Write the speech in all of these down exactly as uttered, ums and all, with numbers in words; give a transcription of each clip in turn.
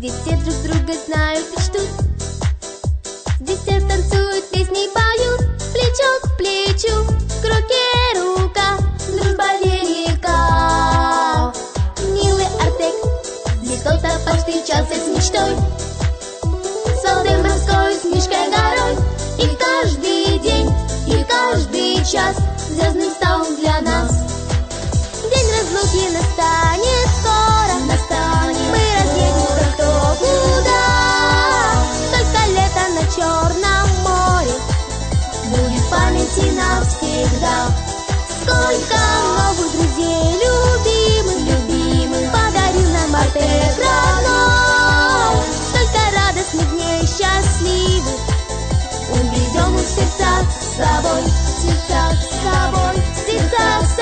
Здесь все друг друга знают и чтут. Здесь все танцуют, песни поют, плечо к плечу, к руке рука, дружба велика. Милый Артек, здесь кто-то повстречался с мечтой, с волной морской, с мишкой горой. И каждый день, и каждый час звездным стал для нас. День разлуки настанет скоро, настанет. Мы разъедемся кто куда. Только лето на Черном море будет в памяти навсегда. Сколько новых друзей, любимых, любимых подарил нам Артек родной. Столько радостных дней счастливых увезем в сердцах с собой, в сердцах с собой, в сердцах с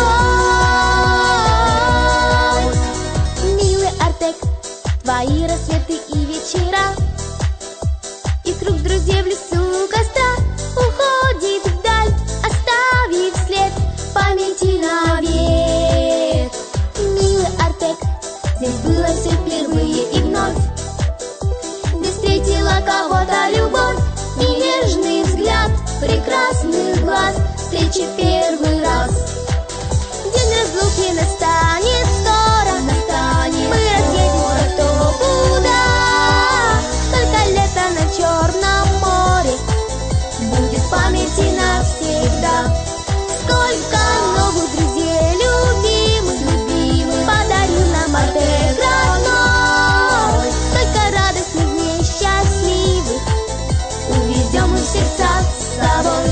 собой. Милый Артек, твои рассветы и вечера, и круг друзей в лесу костра уходит вдаль, оставив след памяти навек. Милый Артек, здесь было все впервые и вновь. Ты встретила кого-то любовь и нежный взгляд прекрасных глаз, встречи в первый раз. День разлуки настанет скоро, настанет. Мы разъедемся кто куда. Только лето на Черном море будет в памяти навсегда. Сколько новых друзей, любимых, любимых подарил нам Артек родной. Столько радостных дней счастливых увезем в сердцах с собой.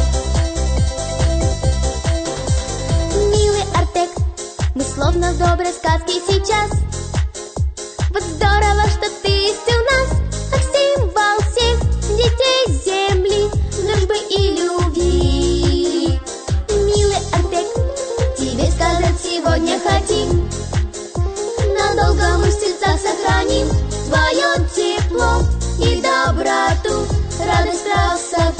Милый Артек, мы словно в доброй сказке сейчас. Вот здорово, что ты есть у нас, как символ всех детей земли, дружбы и любви. Милый Артек, тебе сказать сегодня хотим, надолго мы в сердцах сохраним твое тепло и доброту, радость, красоту.